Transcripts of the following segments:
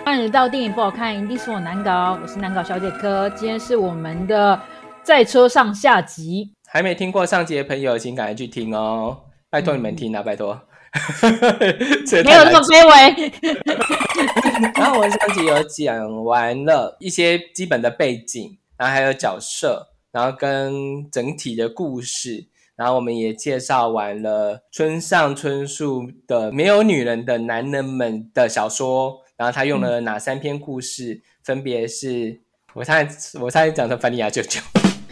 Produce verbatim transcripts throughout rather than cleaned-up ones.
欢迎到电影不好看，一定是我难搞。我是难搞小姐科，今天是我们的在车上下集。 还没听过上集的朋友，请赶快去听哦，拜托你们听啊，嗯、拜托。 没有那么卑微。 然后我们上集有讲完了一些基本的背景，然后还有角色，然后跟整体的故事，然后我们也介绍完了村上春树的《没有女人的男人们》的小说，然后他用了哪三篇故事，嗯、分别是我差点我差点讲成凡尼亚舅舅。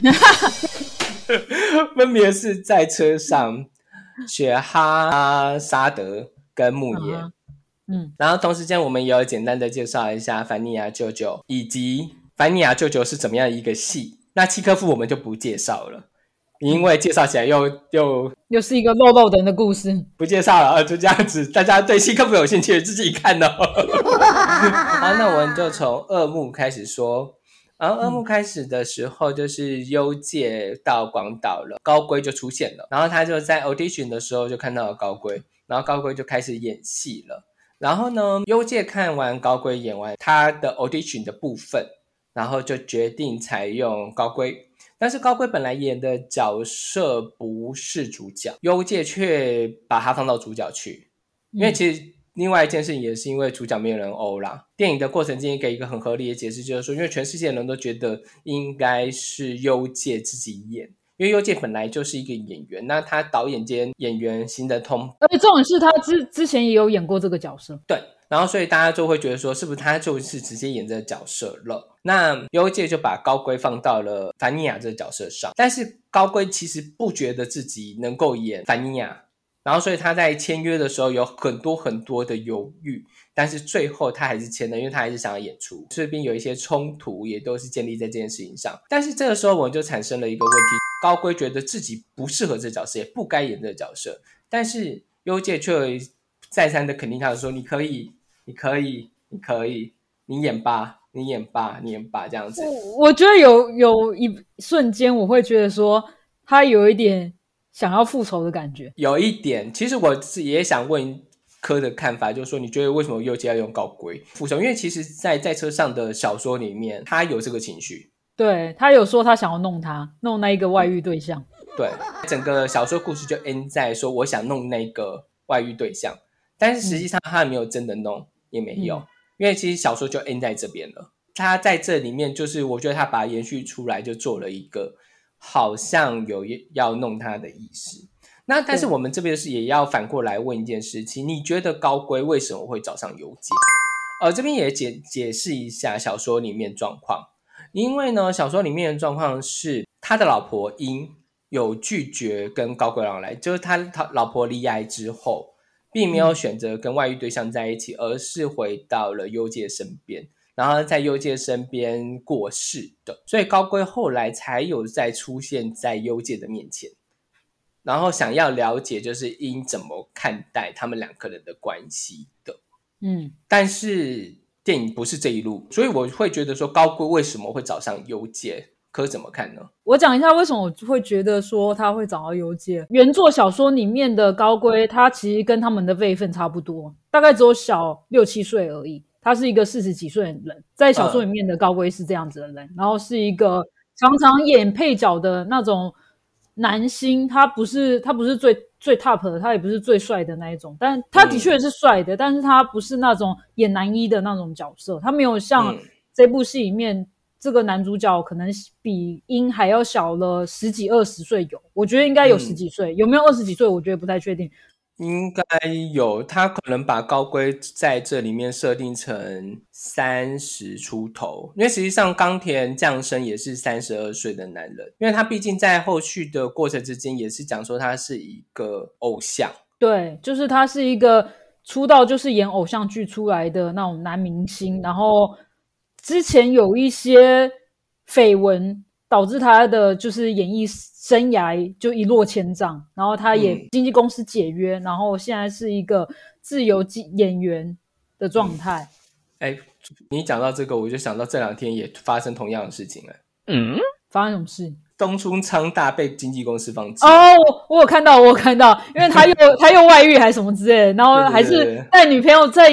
分别是在车上、雪哈沙德跟木野、uh-huh. 嗯，然后同时间我们也有简单的介绍一下凡尼亚舅舅以及凡尼亚舅舅是怎么样一个戏。那契科夫我们就不介绍了，因为介绍起来又又又是一个肉肉的人的故事， 不介绍了，就这样子。大家对契科夫有兴趣自己看哦。好，那我们就从二幕开始说。然后二幕开始的时候，就是幽介到广岛了，高龟就出现了，然后他就在 audition 的时候就看到了高龟，然后高龟就开始演戏了。然后呢，幽介看完高龟演完他的 audition 的部分，然后就决定采用高龟，但是高龟本来演的角色不是主角，幽介却把他放到主角去，因为其实、嗯另外一件事情也是因为主角没有人欧啦。电影的过程中给一个很合理的解释，就是说因为全世界的人都觉得应该是幽介自己演，因为幽介本来就是一个演员，那他导演兼演员行得通， 而且这种事他之之前也有演过这个角色。 对，然后所以大家就会觉得说是不是他就是直接演这个角色了。那幽介就把高龟放到了凡尼亚这个角色上，但是高龟其实不觉得自己能够演凡尼亚，然后所以他在签约的时候有很多很多的犹豫，但是最后他还是签了，因为他还是想要演出。这边有一些冲突也都是建立在这件事情上，但是这个时候我们就产生了一个问题，高龟觉得自己不适合这个角色，也不该演这个角色，但是幽介却再三的肯定他说你可以你可以你可以你演吧你演吧你演吧这样子。 我, 我觉得有有一瞬间我会觉得说他有一点想要复仇的感觉， 有一点。其实我也想问柯的看法，就是说你觉得为什么幽介要用高龟复仇？因为其实在在车上的小说里面他有这个情绪， 对，他有说他想要弄他弄那一个外遇对象、 嗯、对，整个小说故事就 end 在说我想弄那个外遇对象，但是实际上他没有真的弄、嗯、也没有、嗯、因为其实小说就 end 在这边了。他在这里面就是我觉得他把它延续出来，就做了一个好像有要弄他的意思。那但是我们这边是也要反过来问一件事情，你觉得高龟为什么会找上幽介？呃，这边也 解, 解释一下小说里面状况。因为呢小说里面的状况是他的老婆英有拒绝跟高龟郎来，就是他他老婆离癌之后并没有选择跟外遇对象在一起、嗯、而是回到了幽介身边，然后在幽介身边过世的，所以高龟后来才有再出现在幽介的面前，然后想要了解就是英怎么看待他们两个人的关系的。嗯，但是电影不是这一路，所以我会觉得说高龟为什么会找上幽介，可怎么看呢？ 我讲一下为什么我会觉得说他会找到幽介。原作小说里面的高龟他其实跟他们的辈分差不多，大概只有小六七岁而已，他是一个四十几岁的人，在小说里面的高龟是这样子的人、嗯、然后是一个常常演配角的那种男星，他不是他不是最最 top 的，他也不是最帅的那一种，但他的确是帅的、嗯、但是他不是那种演男一的那种角色，他没有像这部戏里面、嗯、这个男主角可能比英还要小了十几二十岁，有我觉得应该有十几岁、嗯、有没有二十几岁我觉得不太确定， 应该有，他可能把高龟在这里面设定成三十出头，因为实际上冈田将生也是三十二岁的男人，因为他毕竟在后续的过程之间也是讲说他是一个偶像， 对，就是他是一个出道就是演偶像剧出来的那种男明星，然后之前有一些绯闻导致他的就是演艺生涯就一落千丈，然后他也经纪公司解约、嗯、然后现在是一个自由演员的状态、 嗯欸、你讲到这个我就想到这两天也发生同样的事情了。 嗯，发生什么事？ 东出昌大被经纪公司放弃。 哦，我有看到我有看到，因为他又他又外遇还是什么之类的，然后还是带女朋友在演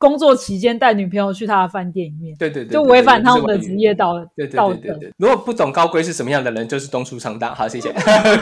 工作期间带女朋友去他的饭店里面， 对对对， 就违反他们的职业道德。 对对对对对，如果不懂高龟是什么样的人，就是东出昌大。好，谢谢。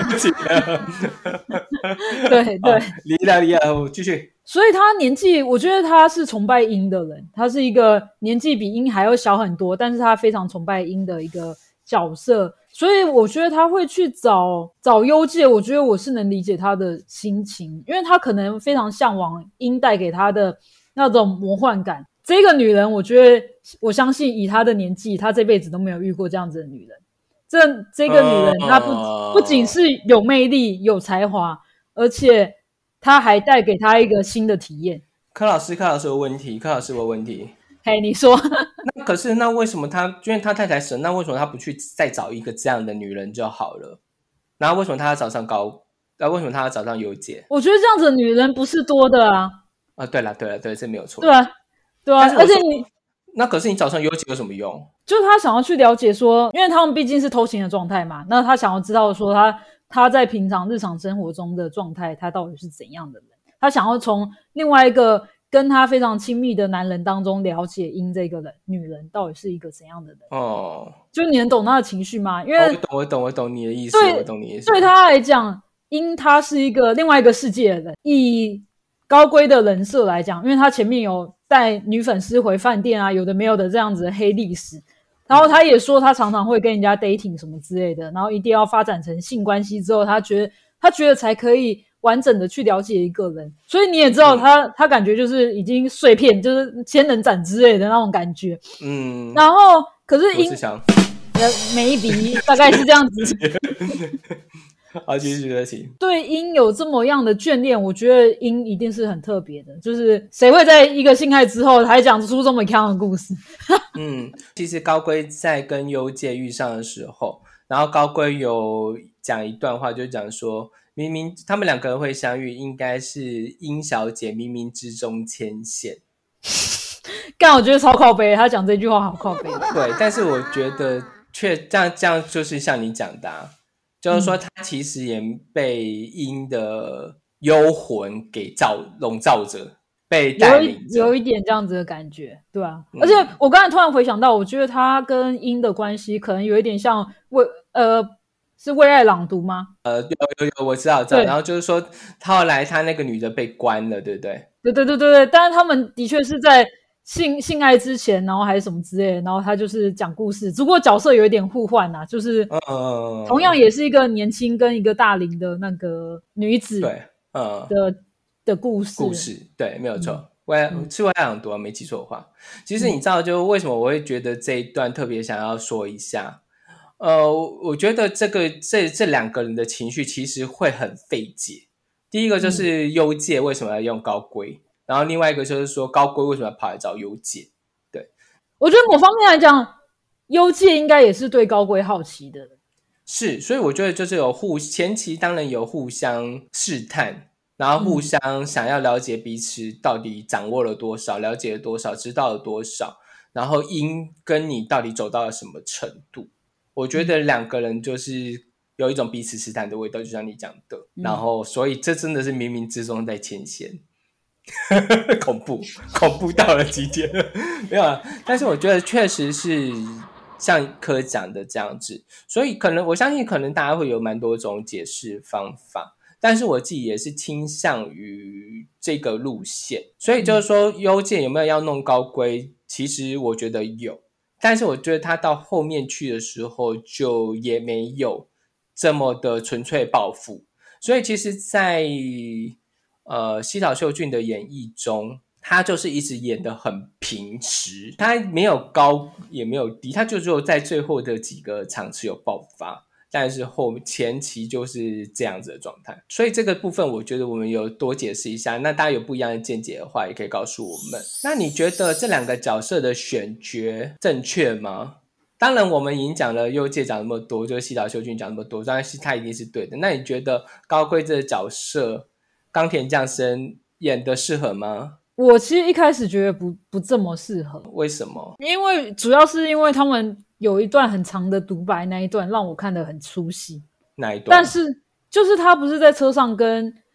对对， 离了离了，我继续。 所以他年纪，我觉得他是崇拜鹰的人，他是一个年纪比鹰还要小很多，但是他非常崇拜鹰的一个角色。所以我觉得他会去找找幽界，我觉得我是能理解他的心情，因为他可能非常向往鹰带给他的那种魔幻感。这个女人，我觉得我相信以她的年纪，她这辈子都没有遇过这样子的女人。这这个女人，她不、uh... 不仅是有魅力、有才华，而且她还带给她一个新的体验。 柯老师，柯老师有问题，柯老师有问题。 嘿，你说。 那可是那为什么他因为他太太死，那为什么他不去再找一个这样的女人就好了？然后为什么他要找上高那为什么他要找上幽界？ 我觉得这样子的女人不是多的啊。 啊，对了对了对，这没有错。 对啊对啊，而且你那可是你找上幽界有什么用？ 就是他想要去了解说，因为他们毕竟是偷情的状态嘛，那他想要知道说他他在平常日常生活中的状态，他到底是怎样的人？他想要从另外一个跟他非常亲密的男人当中了解鹰这个人女人到底是一个怎样的人。 哦， 就你能懂他的情绪吗？因为、 哦、我懂我懂我懂你的意思，我懂你的意思。 对他来讲，鹰他是一个另外一个世界的人。以高龟的人设来讲，因为他前面有带女粉丝回饭店啊，有的没有的这样子的黑历史，然后他也说他常常会跟人家 dating 什么之类的，然后一定要发展成性关系之后，他觉得他觉得才可以完整的去了解一个人。所以你也知道他、嗯、他感觉就是已经碎片，就是仙人掌之类的那种感觉。嗯，然后可是鹰呃maybe 大概是这样子。 好，继续继续。 对鹰有这么样的眷恋，我觉得鹰一定是很特别的，就是谁会在一个性爱之后还讲出这么强的故事？ 嗯，其实高龟在跟幽界遇上的时候，然后高龟有讲一段话，就讲说明明他们两个人会相遇，应该是鹰小姐冥冥之中牵线。 干，我觉得超靠北，他讲这句话好靠北。 对，但是我觉得却这样这样就是像你讲的、啊，就是说他其实也被鹰的幽魂给罩笼罩着，被带领着， 有, 有一点这样子的感觉，对啊、嗯、而且我刚才突然回想到，我觉得他跟鹰的关系可能有一点像为呃是为爱朗读吗？ 呃，有有有，我知道知道。然后就是说，后来他那个女的被关了，对不对？ 对对对对对，但是他们的确是在性性爱之前，然后还是什么之类的，然后他就是讲故事，只不过角色有一点互换啊，就是嗯，同样也是一个年轻跟一个大龄的那个女子对嗯的的故事故事，对，没有错。为、嗯、是为爱朗读啊，没记错的话。其实你知道，就为什么我会觉得这一段特别想要说一下。呃，我觉得这个这这两个人的情绪其实会很费解。第一个就是幽界为什么要用高龟、嗯，然后另外一个就是说高龟为什么要跑来找幽界。对， 我觉得某方面来讲，幽界应该也是对高龟好奇的。 是，所以我觉得就是有互前期当然有互相试探，然后互相想要了解彼此到底掌握了多少，了解了多少，知道了多少，然后鹰跟你到底走到了什么程度。我觉得两个人就是有一种彼此试探的味道，就像你讲的、嗯、然后所以这真的是冥冥之中在牵线。恐怖恐怖到了极点没有啊，但是我觉得确实是像柯讲的这样子，所以可能我相信可能大家会有蛮多种解释方法，但是我自己也是倾向于这个路线。所以就是说幽界有没有要弄高龟，其实我觉得有，但是我觉得他到后面去的时候就也没有这么的纯粹报复。所以其实在呃西岛秀俊的演绎中，他就是一直演得很平实，他没有高也没有低，他就只有在最后的几个场次有爆发，但是后前期就是这样子的状态。所以这个部分我觉得我们有多解释一下，那大家有不一样的见解的话也可以告诉我们。那你觉得这两个角色的选角正确吗？当然我们已经讲了幽界讲那么多，就是西岛秀俊讲那么多，当然是他一定是对的。那你觉得高龟这个角色冈田将生演的适合吗？ 我其实一开始觉得不不这么适合。 为什么？ 因为主要是因为他们有一段很长的独白，那一段让我看得很出戏。 哪一段？ 但是就是他不是在车上跟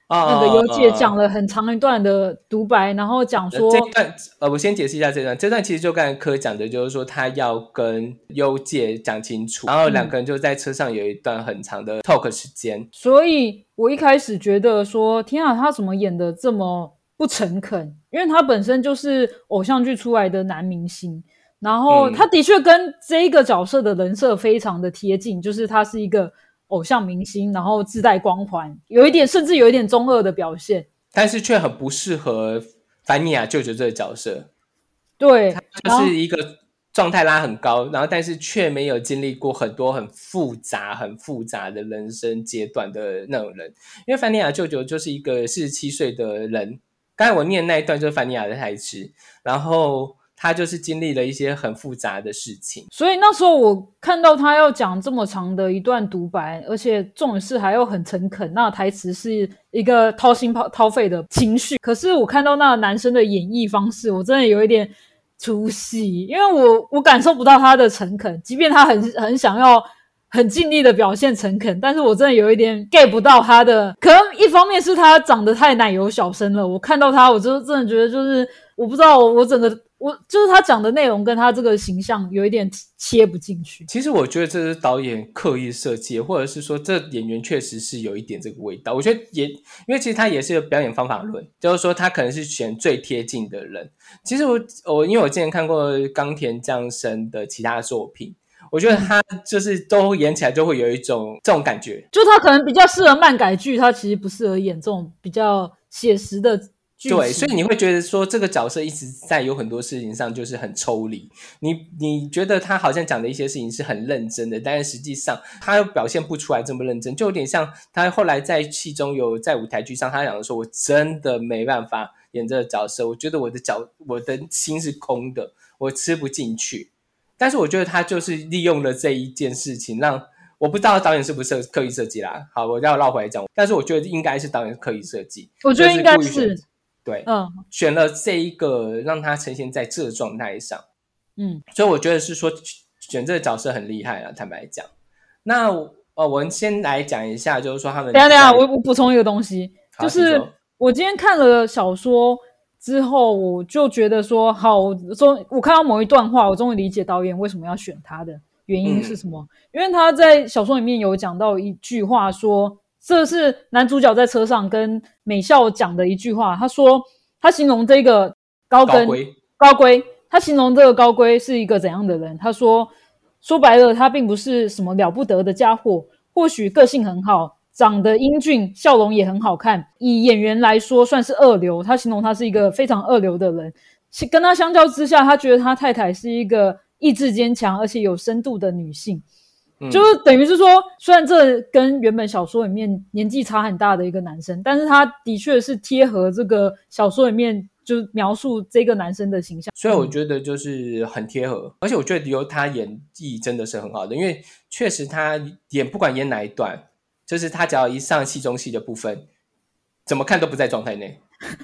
那个优介讲了很长一段的独白，然后讲说这一段呃，我先解释一下这段。这段其实就刚才柯讲的，就是说他要跟优介讲清楚，然后两个人就在车上有一段很长的 talk 时间、嗯。 所以我一开始觉得说，天啊，他怎么演的这么不诚恳？因为他本身就是偶像剧出来的男明星，然后他的确跟这一个角色的人设非常的贴近，就是他是一个偶像明星，然后自带光环，有一点甚至有一点中二的表现， 但是却很不适合凡尼亚舅舅这个角色。 对， 他就是一个状态拉很高，然后但是却没有经历过很多很复杂很复杂的人生阶段的那种人。因为凡尼亚舅舅就是一个四十七岁的人，刚才我念那一段就是凡尼亚的台词，然后他就是经历了一些很复杂的事情。 所以那时候我看到他要讲这么长的一段独白，而且重点是还要很诚恳，那台词是一个掏心掏肺的情绪，可是我看到那个男生的演绎方式，我真的有一点出戏，因为我我感受不到他的诚恳，即便他很很想要很尽力的表现诚恳，但是我真的有一点 get 不到他的，可能一方面是他长得太奶油小生了，我看到他我就真的觉得就是我不知道我整个我就是他讲的内容跟他这个形象有一点切不进去。 其实我觉得这是导演刻意设计，或者是说这演员确实是有一点这个味道。我觉得也因为其实他也是有表演方法论，就是说他可能是选最贴近的人。其实我我因为我之前看过冈田将生的其他作品，我觉得他就是都演起来就会有一种这种感觉， 就他可能比较适合漫改剧，他其实不适合演这种比较写实的剧情。 对，所以你会觉得说这个角色一直在有很多事情上就是很抽离，你你觉得他好像讲的一些事情是很认真的，但是实际上他又表现不出来这么认真，就有点像他后来在戏中有在舞台剧上他讲的说，我真的没办法演这个角色，我觉得我的角我的心是空的，我吃不进去。但是我觉得他就是利用了这一件事情，让我不知道导演是不是刻意设计啦。好，我要绕回来讲，但是我觉得应该是导演刻意设计， 我觉得应该是、 就是对，嗯，选了这一个让他呈现在这个状态上，嗯，所以我觉得是说选这个角色很厉害啦，坦白讲。那呃，我们先来讲一下，就是说他们等一下等一下，我我补充一个东西，就是我今天看了小说之后，我就觉得说，好，我终我看到某一段话，我终于理解导演为什么要选他的原因是什么，嗯、因为他在小说里面有讲到一句话说。这是男主角在车上跟美孝讲的一句话，他说他形容这个高跟高龟高龟，他形容这个高龟是一个怎样的人，他说说白了他并不是什么了不得的家伙，或许个性很好，长得英俊，笑容也很好看，以演员来说算是二流，他形容他是一个非常二流的人，跟他相较之下，他觉得他太太是一个意志坚强而且有深度的女性，就是等于是说，虽然这跟原本小说里面年纪差很大的一个男生，但是他的确是贴合这个小说里面就描述这个男生的形象， 所以我觉得就是很贴合，而且我觉得由他演技真的是很好的，因为确实他演不管演哪一段，就是他只要一上戏中戏的部分，怎么看都不在状态内。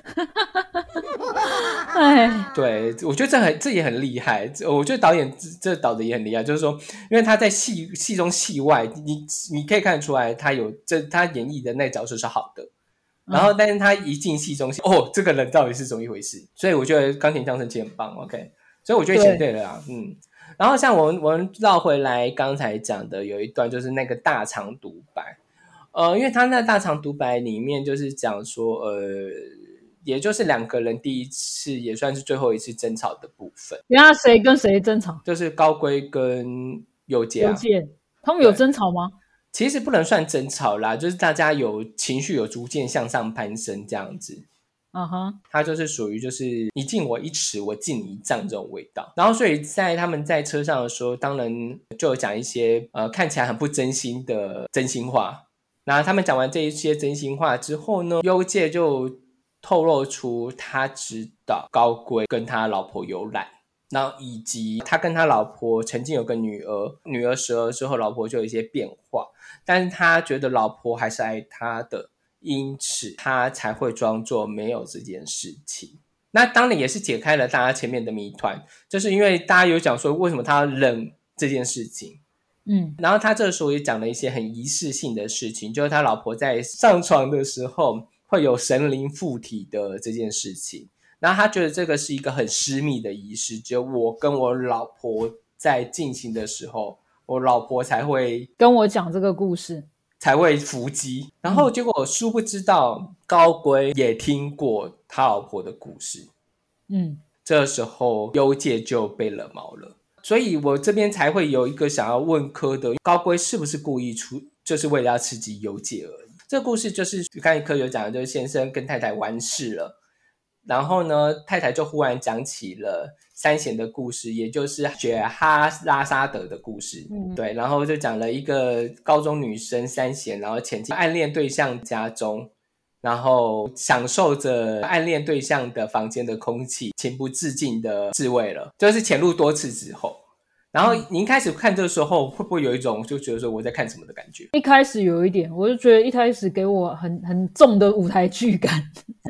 哎，对，我觉得这很这也很厉害。我觉得导演这导的也很厉害，就是说，因为他在戏戏中戏外，你你可以看得出来，他有这他演绎的那角色是好的。然后，但是他一进戏中戏，嗯、哦，这个人到底是怎么一回事？所以我觉得冈田将生其实很棒 ，OK。所以我觉得选对了啦，嗯。然后像我们我们绕回来刚才讲的有一段，就是那个大长独白，呃，因为他那大长独白里面就是讲说，呃。也就是两个人第一次也算是最后一次争吵的部分。 原来谁跟谁争吵？ 就是高龟跟佑介啊。 佑介，他们有争吵吗？ 其实不能算争吵啦，就是大家有情绪有逐渐向上攀升这样子。嗯哼，他就是属于就是你敬我一尺，我敬你一丈这种味道。然后所以在他们在车上的时候，当然就有讲一些呃看起来很不真心的真心话。然后他们讲完这一些真心话之后呢，佑介就透露出他知道高龟跟他老婆有染，然后以及他跟他老婆曾经有个女儿，女儿十二之后老婆就有一些变化，但是他觉得老婆还是爱他的，因此他才会装作没有这件事情。那当然也是解开了大家前面的谜团，就是因为大家有讲说为什么他要忍这件事情，嗯，然后他这时候也讲了一些很仪式性的事情，就是他老婆在上床的时候会有神灵附体的这件事情，然后他觉得这个是一个很私密的仪式，只有我跟我老婆在进行的时候，我老婆才会跟我讲这个故事， 才会伏击。然后结果我殊不知道高龟也听过他老婆的故事， 嗯， 这时候幽介就被惹毛了。所以我这边才会有一个想要问柯德，高龟是不是故意出，就是为了要刺激幽介而已。这个故事就是刚才柯有讲的，就是先生跟太太完事了，然后呢太太就忽然讲起了三弦的故事，也就是雪哈拉沙德的故事、嗯、对，然后就讲了一个高中女生三弦，然后前进暗恋对象家中，然后享受着暗恋对象的房间的空气，情不自禁的自慰了，就是潜入多次之后。然后您开始看这个时候会不会有一种就觉得说我在看什么的感觉？ 一开始有一点，我就觉得一开始给我很很重的舞台剧感。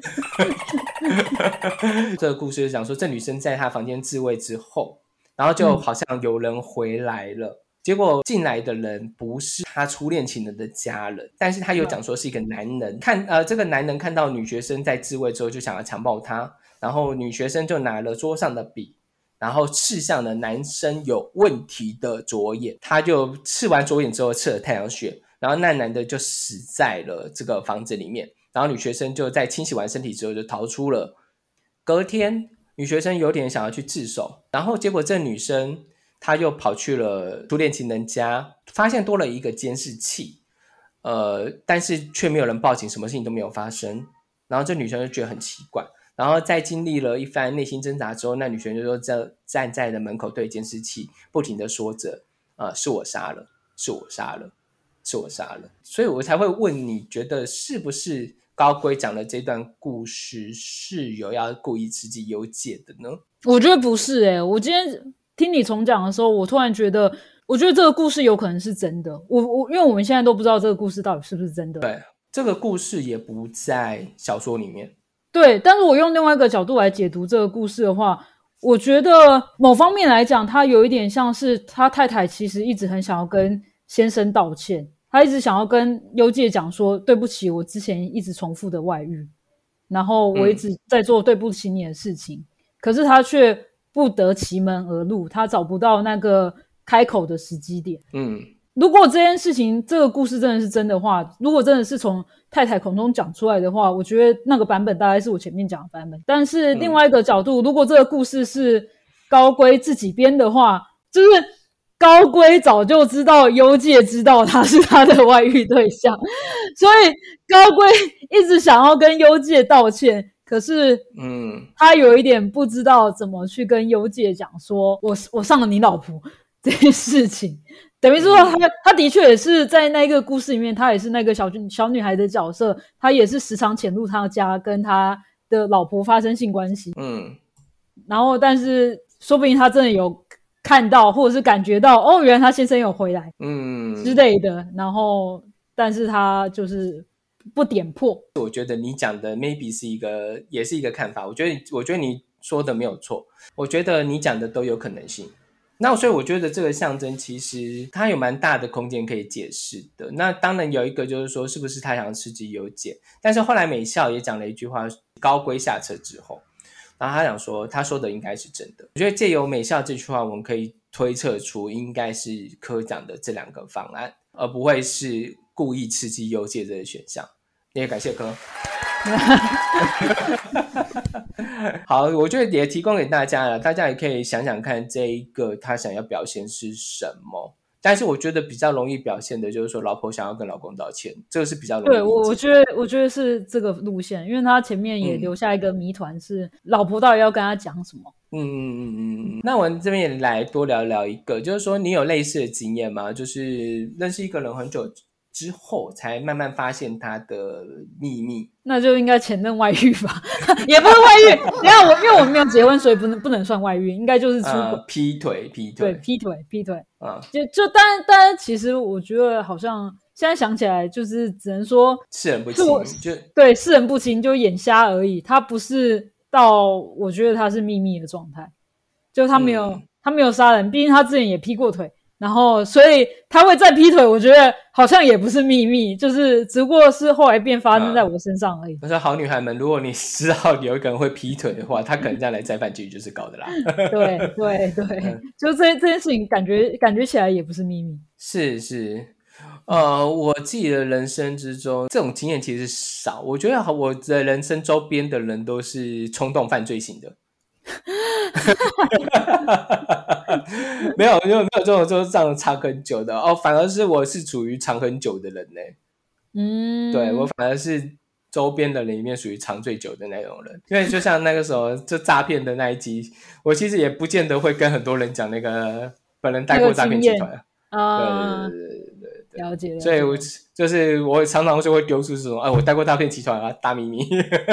这个故事就讲说，这女生在她房间自慰之后，然后就好像有人回来了、嗯、结果进来的人不是她初恋情人的家人，但是她有讲说是一个男人、嗯、看呃，这个男人看到女学生在自慰之后就想要强暴她，然后女学生就拿了桌上的笔，然后刺向了男生有问题的左眼，他就刺完左眼之后刺了太阳穴，然后那男的就死在了这个房子里面，然后女学生就在清洗完身体之后就逃出了。隔天女学生有点想要去自首，然后结果这女生她又跑去了初恋情人家，发现多了一个监视器，呃，但是却没有人报警，什么事情都没有发生，然后这女生就觉得很奇怪，然后在经历了一番内心挣扎之后，那女学生就说站在了门口对监视器不停的说着、呃、是我杀了，是我杀了，是我杀了。所以我才会问你觉得是不是高龟讲的这段故事是有要故意刺激幽介的呢？ 我觉得不是耶、欸、我今天听你重讲的时候，我突然觉得我觉得这个故事有可能是真的，我我因为我们现在都不知道这个故事到底是不是真的。 对，这个故事也不在小说里面。 对，但是我用另外一个角度来解读这个故事的话，我觉得某方面来讲，他有一点像是他太太其实一直很想要跟先生道歉，他一直想要跟幽介讲说对不起，我之前一直重复的外遇，然后我一直在做对不起你的事情、嗯、可是他却不得其门而入，他找不到那个开口的时机点。嗯，如果这件事情这个故事真的是真的话，如果真的是从太太口中讲出来的话，我觉得那个版本大概是我前面讲的版本。但是另外一个角度、嗯、如果这个故事是高龟自己编的话，就是高龟早就知道幽介知道他是他的外遇对象，所以高龟一直想要跟幽介道歉，可是嗯，他有一点不知道怎么去跟幽介讲说我我上了你老婆这件事情，等于说他、嗯、他的确也是在那个故事里面，他也是那个小小女孩的角色，他也是时常潜入他家跟他的老婆发生性关系。嗯，然后但是说不定他真的有看到或者是感觉到哦，原来他先生有回来嗯之类的，然后但是他就是不点破。 我觉得你讲的 maybe 是一个也是一个看法，我觉得我觉得你说的没有错，我觉得你讲的都有可能性。那所以我觉得这个象征其实它有蛮大的空间可以解释的。那当然有一个就是说是不是他想刺激幽介，但是后来美笑也讲了一句话，高龟下车之后，然后他讲说他说的应该是真的。我觉得借由美笑这句话，我们可以推测出应该是柯讲的这两个方案，而不会是故意刺激幽介这个选项。也感谢柯。好，我觉得也提供给大家了，大家也可以想想看这一个他想要表现是什么。但是我觉得比较容易表现的就是说老婆想要跟老公道歉，这个是比较容易。 对，我我觉得我觉得是这个路线，因为他前面也留下一个谜团是、嗯、老婆到底要跟他讲什么。 嗯嗯嗯嗯。那我们这边也来多聊聊一个，就是说你有类似的经验吗？就是认识一个人很久之后才慢慢发现他的秘密。 那就应该前任外遇吧。也不是外遇，你看我因为我没有结婚，所以不能不能算外遇，应该就是出轨、呃、 劈腿劈腿。 对，劈腿劈腿啊、嗯，就就但但其实我觉得好像现在想起来就是只能说世人不清，就对，世人不清，就眼瞎而已，他不是到我觉得他是秘密的状态，就他没有、嗯、他没有杀人，毕竟他之前也劈过腿， 然后所以他会再劈腿，我觉得好像也不是秘密，就是只不过是后来变发生在我身上而已。 我说好女孩们，如果你知道有一个人会劈腿的话，他可能这样来摘饭其实就是搞的啦。 对对对，嗯、就这这件事情感觉感觉起来也不是秘密。 是是，呃，我自己的人生之中，这种经验其实少。我觉得我的人生周边的人都是冲动犯罪型的。没有没有没有这种就是这样藏很久的哦，反而是我是处于藏很久的人呢。嗯，对，我反而是周边的人里面属于藏最久的那种人，因为就像那个时候就诈骗的那一集，我其实也不见得会跟很多人讲那个本人带过诈骗集团啊，对对对对对对， 了解了解。 所以我就是我常常就会丢出这种，哎，我带过诈骗集团啊，大秘密。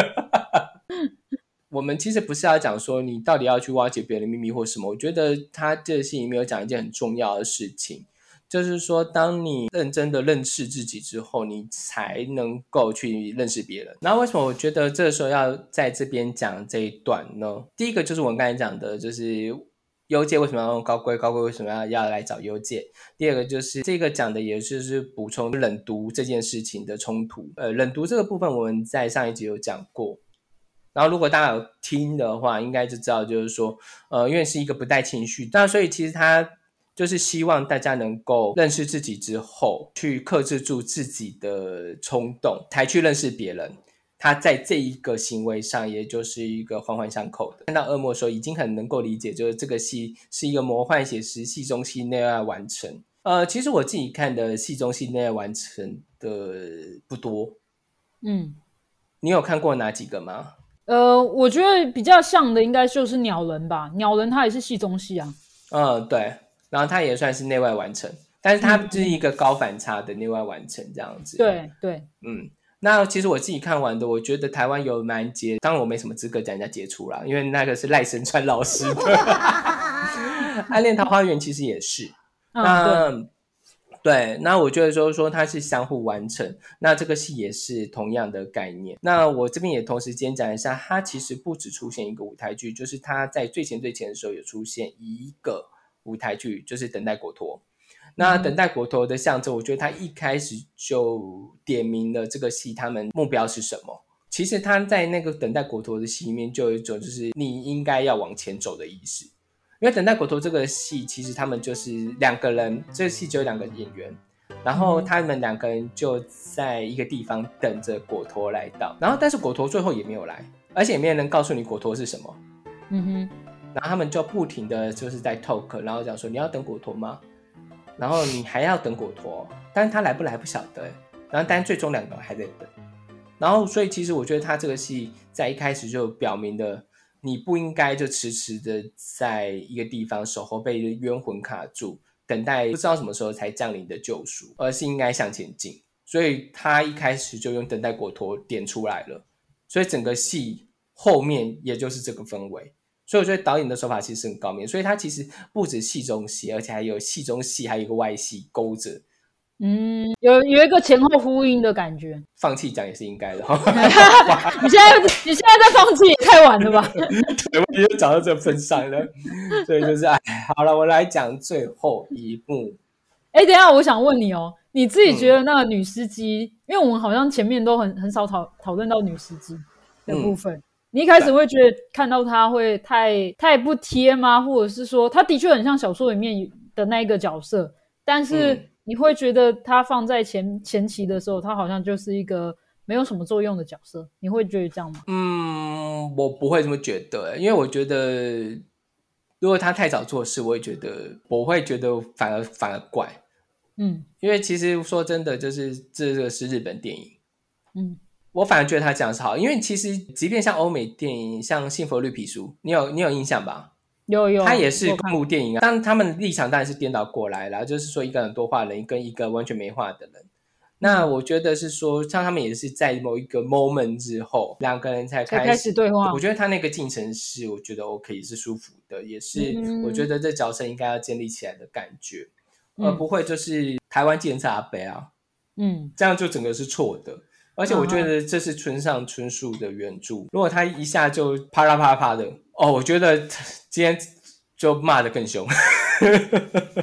我们其实不是要讲说你到底要去挖掘别人的秘密或什么，我觉得他这戏里面有讲一件很重要的事情，就是说当你认真的认识自己之后，你才能够去认识别人。然后为什么我觉得这个时候要在这边讲这一段呢？第一个就是我刚才讲的，就是幽介为什么要用高贵，高贵为什么要要来找幽介。第二个就是这个讲的也就是补充冷读这件事情的冲突。呃，冷读这个部分我们在上一集有讲过，然后如果大家有听的话应该就知道，就是说呃，因为是一个不带情绪，那所以其实他就是希望大家能够认识自己之后去克制住自己的冲动才去认识别人，他在这一个行为上也就是一个环环相扣的。看到恶魔的时候已经很能够理解，就是这个戏是一个魔幻写实，戏中戏内外完成。呃，其实我自己看的戏中戏内外完成的不多。嗯，你有看过哪几个吗？ 呃，我觉得比较像的应该就是鸟人吧，鸟人他也是戏中戏啊。 嗯，对，然后他也算是内外完成，但是他是一个高反差的内外完成这样子。 对对， 嗯，那其实我自己看完的，我觉得台湾有蛮杰，当然我没什么资格讲人家杰出啦，因为那个是赖声川老师的。暗恋桃花源其实也是。嗯，那对。对，那我觉得说说它是相互完成，那这个戏也是同样的概念。那我这边也同时间讲一下，它其实不只出现一个舞台剧，就是它在最前最前的时候有出现一个舞台剧，就是等待果陀。那等待果陀的象征，我觉得他一开始就点明了这个戏他们目标是什么。其实他在那个等待果陀的戏里面就有一种就是你应该要往前走的意思。因为等待果陀这个戏其实他们就是两个人，这个戏只有两个演员，然后他们两个人就在一个地方等着果陀来到，然后但是果陀最后也没有来，而且也没有人告诉你果陀是什么。嗯哼，然后他们就不停的就是在 talk， 然后讲说你要等果陀吗？然后你还要等果陀，但是他来不来不晓得，然后但最终两个人还在等。然后所以其实我觉得他这个戏在一开始就表明的，你不应该就迟迟的在一个地方守候，被冤魂卡住，等待不知道什么时候才降临的救赎，而是应该向前进。所以他一开始就用等待果陀点出来了，所以整个戏后面也就是这个氛围。所以我觉得导演的手法其实很高明，所以他其实不止戏中戏，而且还有戏中戏，还有一个外戏勾着。嗯， 有有一个前后呼应的感觉。 放弃讲也是应该的。 你现在你现在在放弃也太晚了吧？ 对，我已经讲到这份上了，所以就是哎，好了，我来讲最后一幕。 哎，等一下，我想问你哦，你自己觉得那个女司机，嗯、因为我们好像前面都很很少讨讨论到女司机的部分。嗯，你一开始会觉得看到她会太太不贴吗？或者是说，她的确很像小说里面的那一个角色，但是你会觉得她放在前前期的时候，她好像就是一个没有什么作用的角色，你会觉得这样吗？ 嗯，我不会这么觉得，因为我觉得如果她太早做事，我会觉得我会觉得反而反而怪。嗯，因为其实说真的，就是这个是日本电影。嗯。我反而觉得他讲的是好，因为其实即便像欧美电影，像《幸福绿皮书》，你有你有印象吧？ 有有， 他也是公路电影啊，但他们的立场当然是颠倒过来了，就是说一个很多话的人跟一个完全没话的人。那我觉得是说，像他们也是在某一个 moment 之后，两个人才开始, 才开始对话。 我觉得他那个进程是，我觉得 OK 是舒服的，也是我觉得这角色应该要建立起来的感觉，嗯、而不会就是台湾计程车阿伯啊，嗯，这样就整个是错的。而且我觉得这是村上春树的原著，如果他一下就啪啦啪啦啪的，哦，我觉得今天就骂得更凶。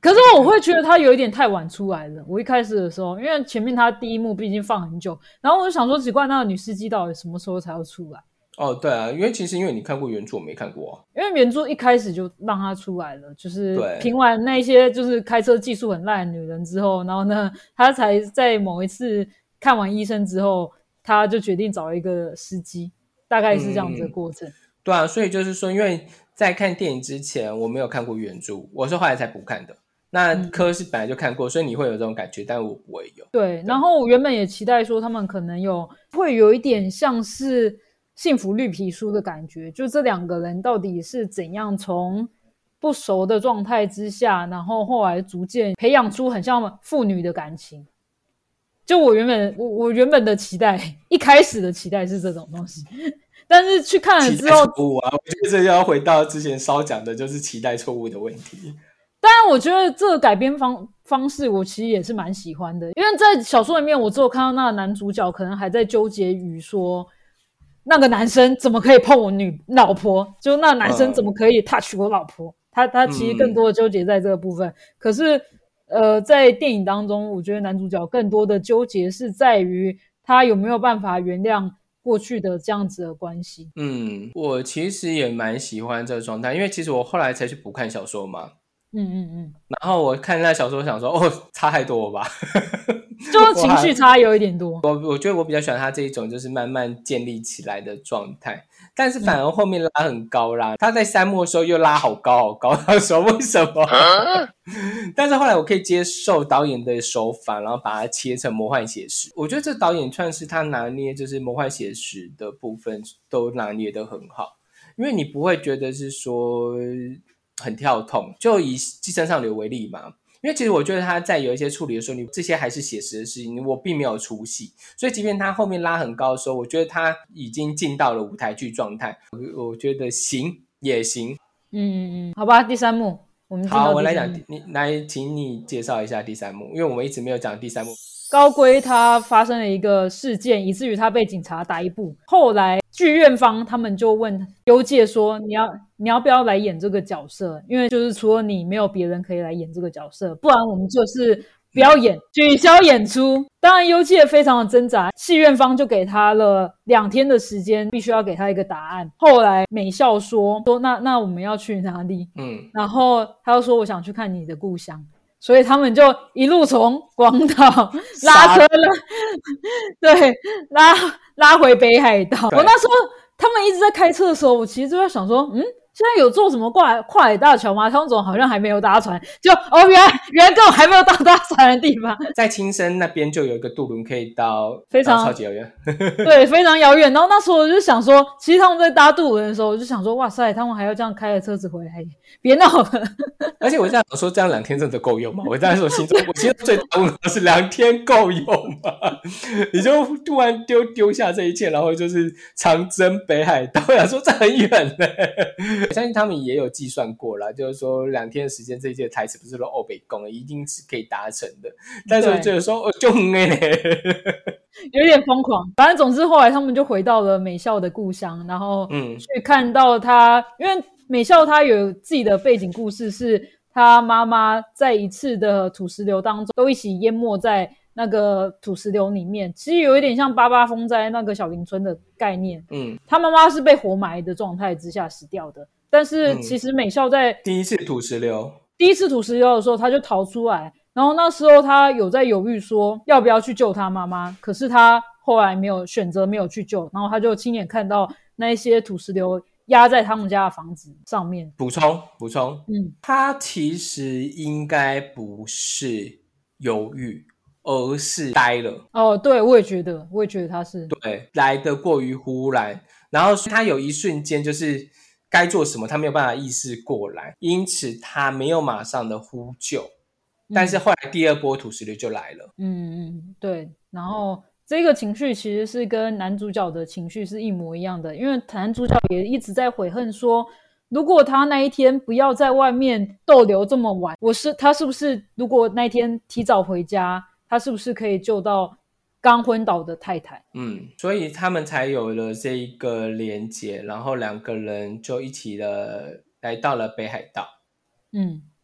可是我会觉得他有一点太晚出来了。我一开始的时候，因为前面他第一幕毕竟放很久，然后我就想说，奇怪，那个女司机到底什么时候才要出来？ 哦，对啊，因为其实因为你看过原著，我没看过啊。 因为原著一开始就让他出来了，就是对评完那些就是开车技术很烂的女人之后，然后呢，他才在某一次看完医生之后，他就决定找一个司机，大概是这样子的过程。 嗯，对啊，所以就是说，因为在看电影之前我没有看过原著，我是后来才补看的。那柯是本来就看过，所以你会有这种感觉，但我不会有。 对，然后我原本也期待说他们可能有会有一点像是幸福绿皮书的感觉，就这两个人到底是怎样从不熟的状态之下，然后后来逐渐培养出很像父女的感情。就我原本我我原本的期待，一开始的期待是这种东西，但是去看了之后， 期待错误啊！我觉得这要回到之前稍讲的，就是期待错误的问题。 当然我觉得这个改编方方式我其实也是蛮喜欢的，因为在小说里面我只有看到那个男主角可能还在纠结于说那个男生怎么可以碰我女老婆，就那个男生怎么可以 touch 我老婆，嗯、他他其实更多的纠结在这个部分。嗯、可是呃，在电影当中，我觉得男主角更多的纠结是在于他有没有办法原谅过去的这样子的关系。 嗯，我其实也蛮喜欢这个状态，因为其实我后来才去补看小说嘛。 嗯嗯嗯， 然后我看那小说想说，哦，差太多了吧， 就情绪差有一点多。 我我觉得我比较喜欢他这一种就是慢慢建立起来的状态，但是反而后面拉很高啦，嗯、他在三幕的时候又拉好高好高，他说为什么？但是后来我可以接受导演的手法，然后把它切成魔幻写实。我觉得这导演算是他拿捏就是魔幻写实的部分都拿捏得很好，因为你不会觉得是说很跳痛。就以寄生上流为例嘛，因为其实我觉得他在有一些处理的时候，你这些还是写实的事情，我并没有出戏，所以即便他后面拉很高的时候，我觉得他已经进到了舞台剧状态，我我觉得行也行。 嗯嗯嗯，好吧，第三幕我们进到好， 第三幕。 我来讲，你来，请你介绍一下第三幕，因为我们一直没有讲第三幕。 高龟他发生了一个事件，以至于他被警察逮捕。后来剧院方他们就问幽介说：“你要你要不要来演这个角色？因为就是除了你，没有别人可以来演这个角色，不然我们就是不要演，取消演出。”当然，幽介非常的挣扎，戏院方就给他了两天的时间，必须要给他一个答案。后来美笑说：“说那那我们要去哪里？”嗯，然后他又说：“我想去看你的故乡。”所以他们就一路从广岛拉车了，对，拉拉回北海道。我那时候他们一直在开车的时候，我其实就在想说，嗯，现在有做什么跨跨海大桥吗？他们怎么好像还没有搭船？就哦，原来原来根本还没有到搭船的地方。 在青森那边就有一个渡轮可以到， 非常超级遥远， 对，非常遥远。然后那时候我就想说，其实他们在搭渡轮的时候，我就想说，哇塞，他们还要这样开着车子回来，别闹了。 而且我这样说，这样两天真的够用吗？我在说心中，我心中最大问号是两天够用吗？你就突然丢丢下这一切，然后就是长征北海道，我想说这很远呢。我相信他们也有计算过啦，就是说两天的时间，这一届台词不是说欧北共，一定是可以达成的。但是我觉得说，哦，就很哎， 有点疯狂。反正总之后来他们就回到了美笑的故乡，然后去看到他，嗯、因为美笑他有自己的背景故事，是他妈妈在一次的土石流当中都一起淹没在那个土石流里面，其实有一点像八八风灾那个小林村的概念。嗯，他妈妈是被活埋的状态之下死掉的，但是其实美笑在、 嗯、第一次土石流， 第一次土石流的时候，他就逃出来，然后那时候他有在犹豫说要不要去救他妈妈，可是他后来没有选择没有去救，然后他就亲眼看到那一些土石流压在他们家的房子上面。 补充补充，嗯，他其实应该不是犹豫，而是呆了。 哦，对，我也觉得，我也觉得他是对，来得过于忽然，然后他有一瞬间就是该做什么，他没有办法意识过来，因此他没有马上的呼救，嗯、但是后来第二波土石流就来了。 嗯嗯，对，然后。这个情绪其实是跟男主角的情绪是一模一样的，因为男主角也一直在悔恨说，如果他那一天不要在外面逗留这么晚，我是他是不是如果那一天提早回家，他是不是可以救到刚昏倒的太太？ 嗯，所以他们才有了这一个连结，然后两个人就一起了来到了北海道。 嗯，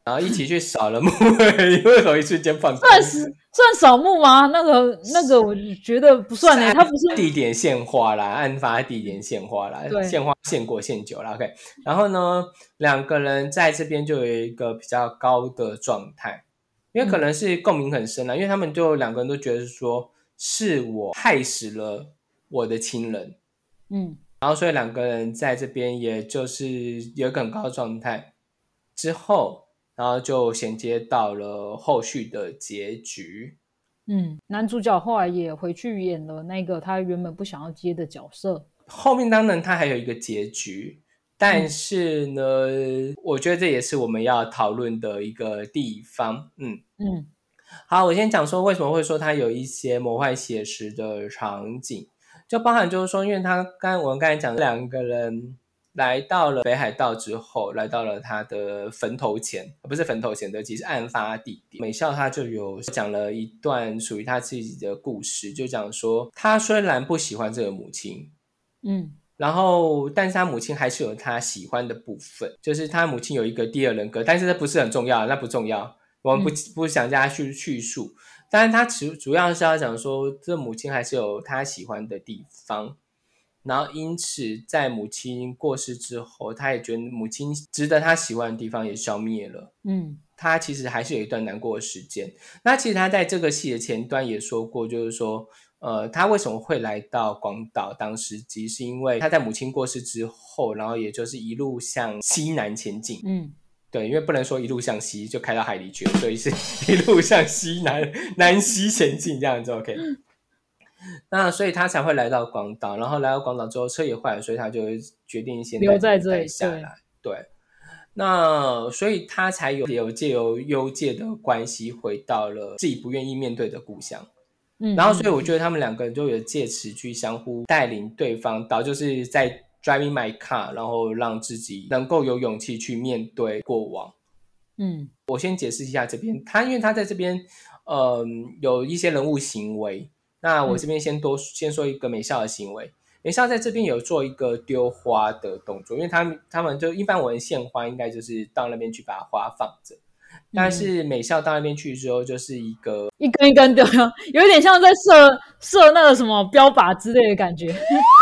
然后一起去扫了墓碑，为什么一瞬间放空？ 算是算扫墓吗？那个那个，我觉得不算诶、欸，它不是地点现化啦，案发地点现化啦，现化现过现酒啦 ，OK。然后呢，两个人在这边就有一个比较高的状态，因为可能是共鸣很深啦，嗯、因为他们就两个人都觉得说是我害死了我的亲人，嗯，然后所以两个人在这边也就是有一个很高的状态之后。然后就衔接到了后续的结局。 嗯，男主角后来也回去演了那个他原本不想要接的角色。 后面当然他还有一个结局，但是呢，嗯、我觉得这也是我们要讨论的一个地方。嗯嗯，好，我先讲说为什么会说他有一些魔幻写实的场景，就包含就是说，因为他刚我们刚才讲两个人。来到了北海道之后，来到了他的坟头前，不是坟头前的，其实案发地点。美咲他就有讲了一段属于他自己的故事，就讲说他虽然不喜欢这个母亲，嗯，然后但是他母亲还是有他喜欢的部分，就是他母亲有一个第二人格，但是这不是很重要，那不重要，我们不、嗯、不想加去叙述。但是他主主要是要讲说，这母亲还是有他喜欢的地方。然后因此在母亲过世之后，他也觉得母亲值得他喜欢的地方也消灭了，嗯，他其实还是有一段难过的时间。那其实他在这个戏的前端也说过，就是说呃，他为什么会来到广岛当司机，是因为他在母亲过世之后，然后也就是一路向西南前进，嗯，对，因为不能说一路向西就开到海里去了，所以是一路向西南南西前进这样子 OK。那所以他才会来到广岛，然后来到广岛之后车也坏了，所以他就决定先留在这里下来。对，对，那所以他才有有借由幽介的关系回到了自己不愿意面对的故乡。嗯，然后所以我觉得他们两个人就有借此去相互带领对方到，就是在 driving my car， 然后让自己能够有勇气去面对过往。嗯，我先解释一下这边，他因为他在这边，呃，有一些人物行为。那我这边先多、嗯、先说一个美咲的行为，美咲在这边有做一个丢花的动作，因为他们他们就一般我们献花应该就是到那边去把花放着，但是美咲到那边去之后就是一个一根一根丢，有点像在射射那个什么标靶之类的感觉。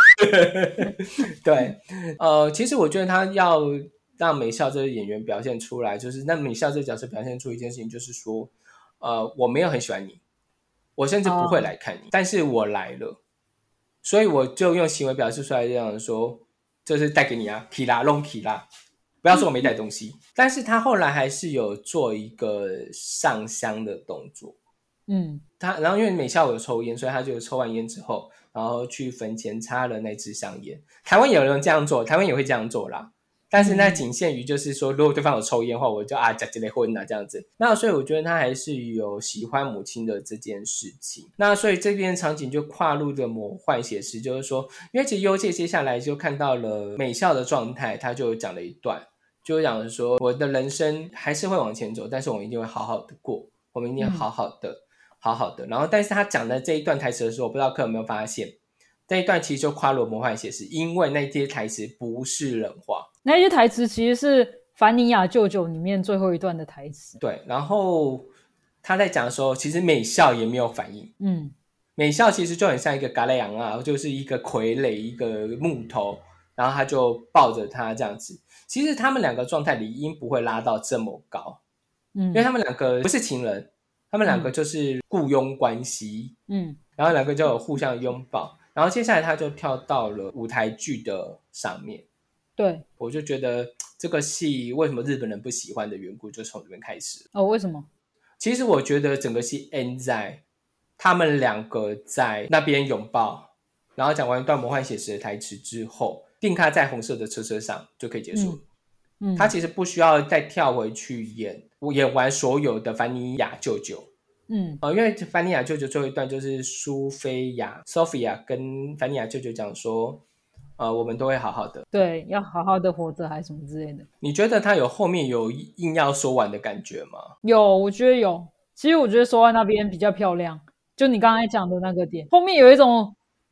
对，呃，其实我觉得他要让美咲这个演员表现出来，就是让美咲这个角色表现出一件事情，就是说，呃，我没有很喜欢你。我甚至不会来看你、哦、但是我来了，所以我就用行为表示出来，这样说就是带给你啊，皮拉弄皮拉，不要说我没带东西、嗯、但是他后来还是有做一个上香的动作，嗯，他然后因为美咲有抽烟，所以他就抽完烟之后，然后去坟前插了那支香烟。台湾有人这样做，台湾也会这样做啦，但是那仅限于就是说，如果对方有抽烟的话，我就啊假结婚啊这样子。那所以我觉得他还是有喜欢母亲的这件事情。那所以这边场景就跨入的魔幻写实，就是说，因为其实幽介接下来就看到了美咲的状态，他就讲了一段，就讲说我的人生还是会往前走，但是我们一定会好好的过，我们一定会好好的、嗯、好好的。然后，但是他讲的这一段台词的时候，我不知道客人有没有发现。这一段其实就跨入魔幻写实，因为那些台词不是人话， 那些台词其实是凡尼亚舅舅里面最后一段的台词。 对，然后他在讲的时候，其实美咲也没有反应。嗯，美咲其实就很像一个嘎雷昂啊，就是一个傀儡，一个木头，然后他就抱着他这样子。其实他们两个状态理应不会拉到这么高，嗯，因为他们两个不是情人，他们两个就是雇佣关系，嗯，然后两个就有互相拥抱。然后接下来他就跳到了舞台剧的上面， 对， 我就觉得这个戏为什么日本人不喜欢的缘故就从这边开始。 哦，为什么？ 其实我觉得整个戏 end 在他们两个在那边拥抱，然后讲完一段魔幻写实的台词之后，定卡在红色的车车上就可以结束了。嗯嗯、他其实不需要再跳回去演演完所有的凡尼亚舅舅。嗯，呃，因为凡尼亚舅舅最后一段就是苏菲亚 Sophia 跟凡尼亚舅舅讲说，呃，我们都会好好的， 对，要好好的活着还是什么之类的。 你觉得他有后面有硬要说完的感觉吗？ 有，我觉得有。其实我觉得收在那边比较漂亮，就你刚才讲的那个点，后面有一种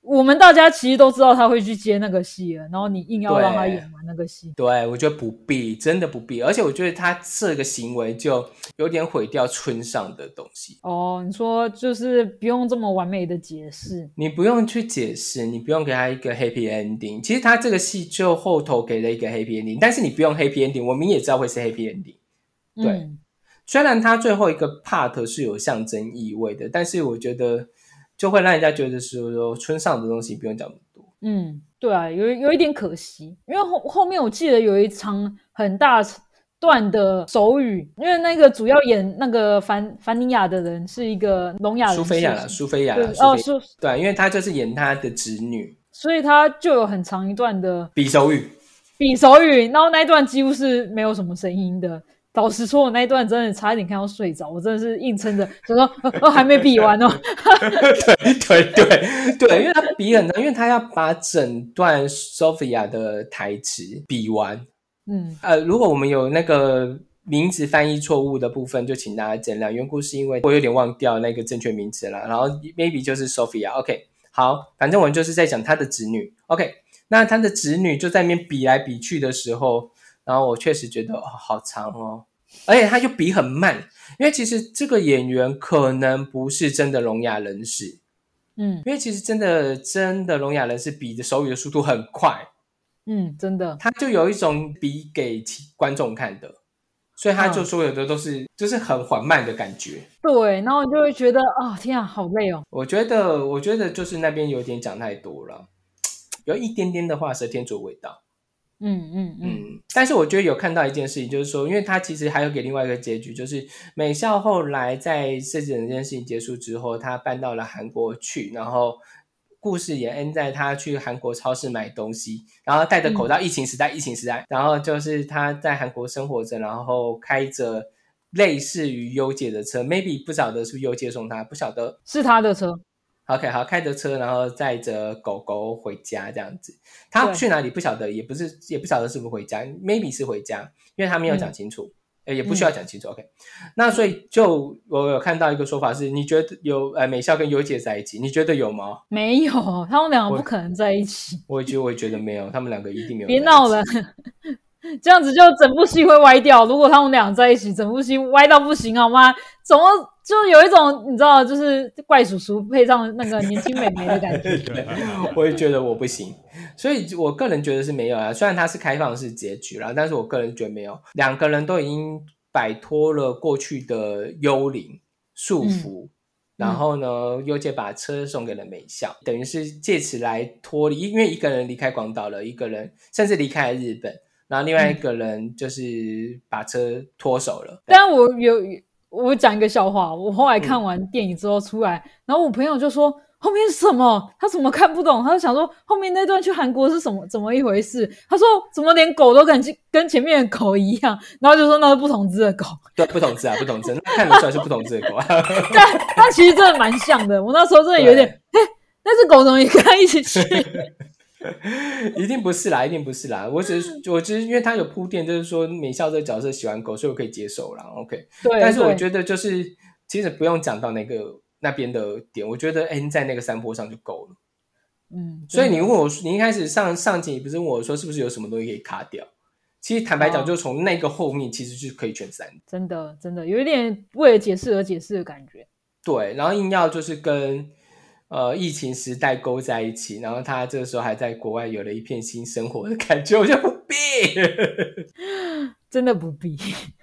我们大家其实都知道他会去接那个戏了，然后你硬要让他演完那个戏， 对，我觉得不必，真的不必。而且我觉得他这个行为就有点毁掉村上的东西。 哦，你说就是不用这么完美的解释， 你不用去解释，你不用给他一个 happy ending。其实他这个戏就后头给了一个 happy ending， 但是你不用 happy ending， 我们也知道会是 happy ending。对，嗯、虽然他最后一个 part 是有象征意味的，但是我觉得就会让人家觉得说村上的东西不用讲那么多。 嗯，对啊，有有一点可惜，因为后后面我记得有一场很大段的手语，因为那个主要演那个凡凡尼亚的人是一个聋哑人， 苏菲亚啦，苏菲亚啦， 哦，苏对，因为他就是演他的侄女， 所以他就有很长一段的比手语， 比手语，然后那一段几乎是没有什么声音的。老实说，我那一段真的差一点看到睡着，我真的是硬撑着，就说哦还没比完哦。 对对对对，因为他比很长，因为他要把整段 Sophia 的台词比完。嗯，呃，如果我们有那个名字翻译错误的部分，就请大家见谅。缘故是因为我有点忘掉那个正确名字了，然后 maybe 就是 Sophia。OK， 好，反正我们就是在讲他的侄女。OK， 那他的侄女就在那边比来比去的时候。然后我确实觉得哦，好长哦，而且他就比很慢，因为其实这个演员可能不是真的聋哑人士，嗯，因为其实真的真的聋哑人士比的手语的速度很快， 嗯，真的， 他就有一种比给观众看的，所以他就所有的都是、嗯、就是很缓慢的感觉， 对，然后你就会觉得啊、哦，天啊，好累哦。 我觉得我觉得就是那边有点讲太多了，有一点点的画蛇添足味道。嗯嗯嗯，但是我觉得有看到一件事情，就是说，因为他其实还有给另外一个结局，就是美咲后来在这整件事情结束之后，他搬到了韩国去，然后故事也 end 在他去韩国超市买东西，然后戴着口罩，疫情时代，疫情时代，然后就是他在韩国生活着，然后开着类似于优介的车 ，maybe 不晓得是不是优介送他，不晓得是他的车。 OK， 好，开着车，然后载着狗狗回家这样子。他去哪里不晓得，也不是也不晓得是不是回家 ，maybe 是回家，因为他没有讲清楚，嗯、也不需要讲清楚。嗯、OK， 那所以就我有看到一个说法是，你觉得有呃美咲跟优介在一起，你觉得有吗？ 没有，他们两个不可能在一起。 我也觉得，我也觉得没有，他们两个一定没有在一起。 别闹了。这样子就整部戏会歪掉。如果他们俩在一起，整部戏歪到不行，好吗？怎么就有一种你知道，就是怪叔叔配上那个年轻美眉的感觉。 对，我也觉得我不行，所以我个人觉得是没有啊。虽然它是开放式结局啦，但是我个人觉得没有，两个人都已经摆脱了过去的幽灵束缚。嗯，然后呢，优介把车送给了美咲，等于是借此来脱离，因为一个人离开广岛了，一个人甚至离开了日本，然后另外一个人就是把车脱手了。 但我有我讲一个笑话，我后来看完电影之后出来，嗯、然后我朋友就说后面是什么？他怎么看不懂？他就想说后面那段去韩国是什么怎么一回事？他说怎么连狗都跟跟前面的狗一样？然后就说那是不同只的狗。 对，不同只啊，不同只，那看得出来是不同只的狗啊。 对，但其实真的蛮像的。我那时候真的有点，哎，那只狗怎么也跟他一起去？ 一定不是啦，一定不是啦。我只是，我只是因为他有铺垫，就是说美咲这个角色喜欢狗，所以我可以接受啦。OK， 对。 但是我觉得就是其实不用讲到那个那边的点，我觉得 N 在那个山坡上就够了。嗯，所以你问我，你一开始上上集不是问我说是不是有什么东西可以卡掉？其实坦白讲，就从那个后面其实就可以全删。 真的，真的有一点为了解释而解释的感觉。 对，然后硬要就是跟。呃，疫情时代勾在一起，然后他这个时候还在国外有了一片新生活的感觉，我就不必， 真的不必。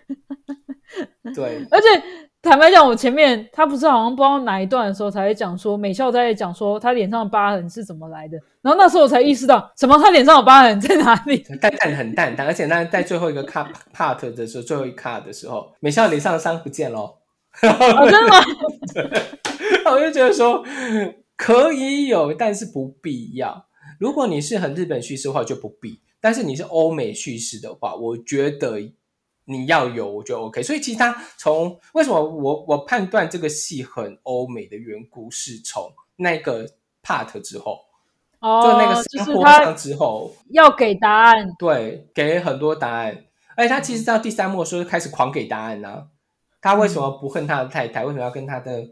对， 而且坦白讲，我前面他不是好像不知道哪一段的时候才会讲说，美咲在讲说他脸上的疤痕是怎么来的，然后那时候我才意识到，什么他脸上有疤痕在哪里？ 淡淡很淡淡，而且那在最后一个 cut part 的时候，最后一 cut 的时候，美咲脸上的伤不见了。 哦，真的吗？ 我就觉得说可以有，但是不必要。如果你是很日本叙事的话就不必，但是你是欧美叙事的话，我觉得你要有我觉得 OK。 所以其实他从为什么我我判断这个戏很欧美的缘故是从那个 part 之后，哦，就那个山坡上之后， 就是要给答案， 对，给很多答案。而且他其实到第三幕的时候开始狂给答案啊，他为什么不恨他的太太？为什么要跟他的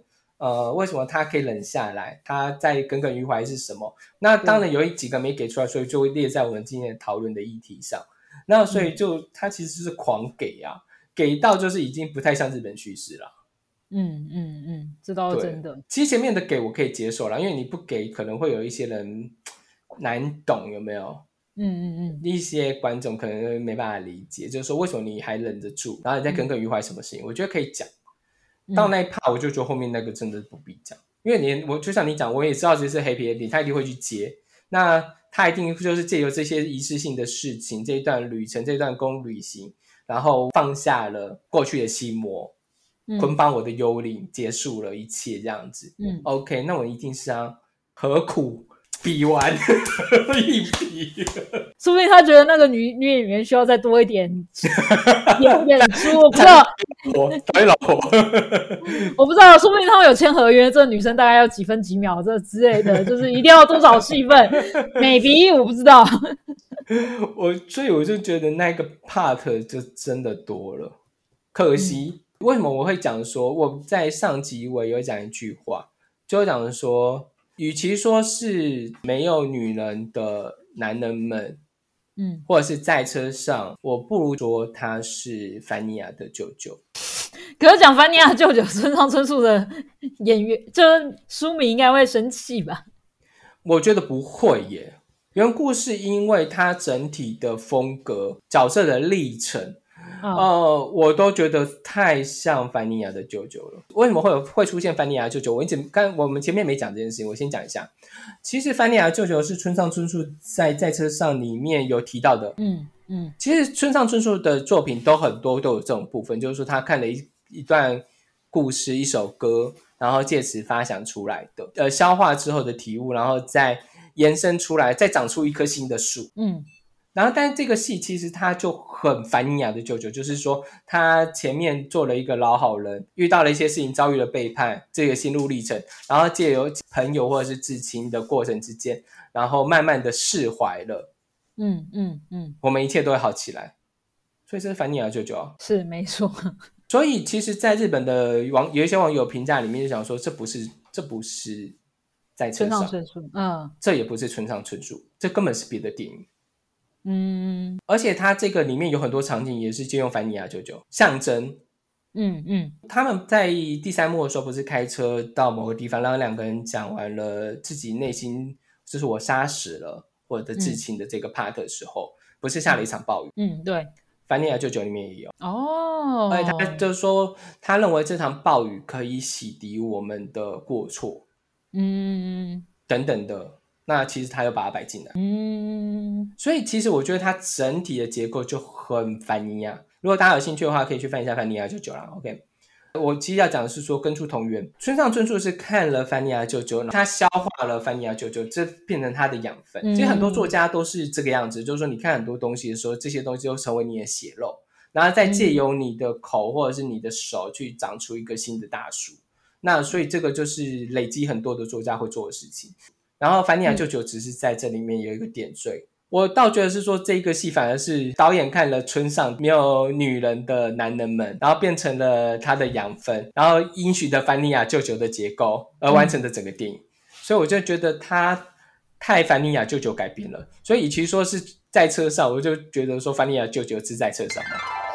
呃，为什么他可以冷下来，他在耿耿于怀是什么。那当然有几个没给出来，所以就会列在我们今天讨论的议题上。那所以就、嗯、他其实是狂给啊，给到就是已经不太像日本叙事了。 嗯嗯嗯，这倒是真的。 其实前面的给我可以接受啦，因为你不给可能会有一些人难懂，有没有？ 嗯嗯嗯， 一些观众可能没办法理解，就是说为什么你还忍得住，然后你在耿耿于怀什么事情、嗯、我觉得可以讲到那一 part 我就觉得后面那个真的不必讲，因为你我就像你讲，我也知道这是 happy ending， 他一定会去接，那他一定就是借由这些仪式性的事情，这一段旅程，这一段公旅行，然后放下了过去的心魔，捆绑我的幽灵，结束了一切这样子。嗯 OK， 那我一定是要何苦比完一比， 说不定他觉得那个女女演员需要再多一点演演出，我不知道。 我打你老婆， 我不知道，说不定他们有签合约，这个女生大概要几分几秒这之类的，就是一定要多少戏份，maybe 我不知道。 我所以我就觉得那个 part 就真的多了，可惜。嗯、为什么我会讲说，我在上集我有讲一句话，就讲说。与其说是没有女人的男人们，嗯，或者是在车上，我不如说他是凡尼亚的舅舅。 可是讲凡尼亚舅舅，村上春树的演员，就是书迷应该会生气吧？ 我觉得不会耶。原故事因为它整体的风格、角色的历程。哦、呃，我都觉得太像凡尼亚的舅舅了。为什么会有会出现凡尼亚舅舅？我一直刚我们前面没讲这件事情，我先讲一下。其实凡尼亚舅舅是村上春树在在车上里面有提到的。嗯嗯，其实村上春树的作品都很多都有这种部分，就是说他看了一一段故事、一首歌，然后借此发想出来的，呃，消化之后的体悟，然后再延伸出来，再长出一棵新的树。嗯。然后但是这个戏其实他就很凡尼亚的舅舅，就是说他前面做了一个老好人，遇到了一些事情，遭遇了背叛，这个心路历程，然后借由朋友或者是至亲的过程之间，然后慢慢的释怀了。嗯嗯嗯，我们一切都会好起来。所以这是凡尼亚舅舅啊， 是没错。 所以其实在日本的网有一些网友评价里面就想说，这不是这不是在车上， 村上春树，嗯， 这也不是村上春树，这根本是别的电影。嗯，而且他这个里面有很多场景也是借用凡尼亚舅舅象征。嗯嗯，他们在第三幕的时候不是开车到某个地方，让两个人讲完了自己内心就是我杀死了或者至亲的这个 part 的时候、嗯、不是下了一场暴雨。嗯，对，凡尼亚舅舅里面也有哦，而且他就说他认为这场暴雨可以洗涤我们的过错，嗯，等等的，那其实他又把它摆进来。嗯，所以其实我觉得它整体的结构就很凡尼亚。如果大家有兴趣的话，可以去翻一下凡尼亚舅舅啦。OK， 我其实要讲的是说根出同源，村上春树是看了凡尼亚舅舅，他消化了凡尼亚舅舅，这变成他的养分。嗯、其实很多作家都是这个样子，就是说你看很多东西的时候，这些东西都成为你的血肉，然后再借由你的口或者是你的手去长出一个新的大树。那所以这个就是累积很多的作家会做的事情。然后凡尼亚舅舅只是在这里面有一个点缀、嗯、我倒觉得是说这个戏反而是导演看了村上没有女人的男人们，然后变成了他的养分，然后允许的凡尼亚舅舅的结构而完成的整个电影、嗯、所以我就觉得他太凡尼亚舅舅改编了。所以与其说是在车上，我就觉得说凡尼亚舅舅是在车上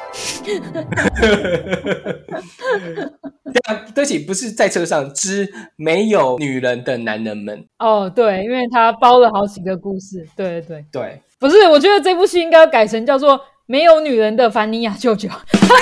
对啊，对不起，不是在车上，之没有女人的男人们。 哦，对，因为他包了好几个故事，对对对， 不是，我觉得这部戏应该改成叫做没有女人的凡尼亚舅舅。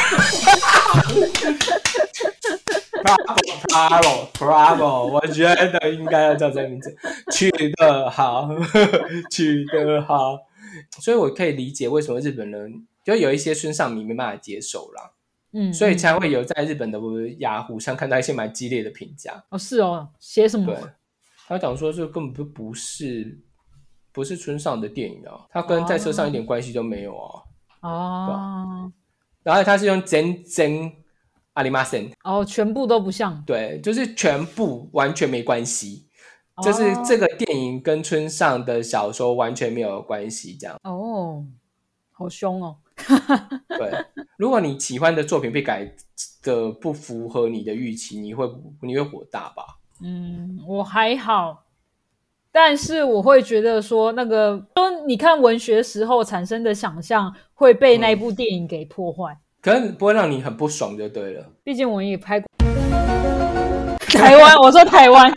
Bravo Bravo， 我觉得应该要叫这个名字，取得好，取得好，所以我可以理解为什么日本人就有一些村上迷没办法接受啦。嗯，所以才会有在日本的雅虎上看到一些蛮激烈的评价。 哦，是哦，写什么？ 对，他讲说这根本不是不是村上的电影啊，他跟在车上一点关系都没有啊。哦，然后他是用全然ありません。 哦，全部都不像。 对，就是全部完全没关系，哦、就是这个电影跟村上的小说完全没有关系，这样。 哦，好凶哦。 对，如果你喜欢的作品被改的不符合你的预期，你会你会火大吧？ 嗯，我还好，但是我会觉得说那个说你看文学时候产生的想象会被那部电影给破坏、嗯、 可能不会让你很不爽就对了， 毕竟我也拍过台湾我说台湾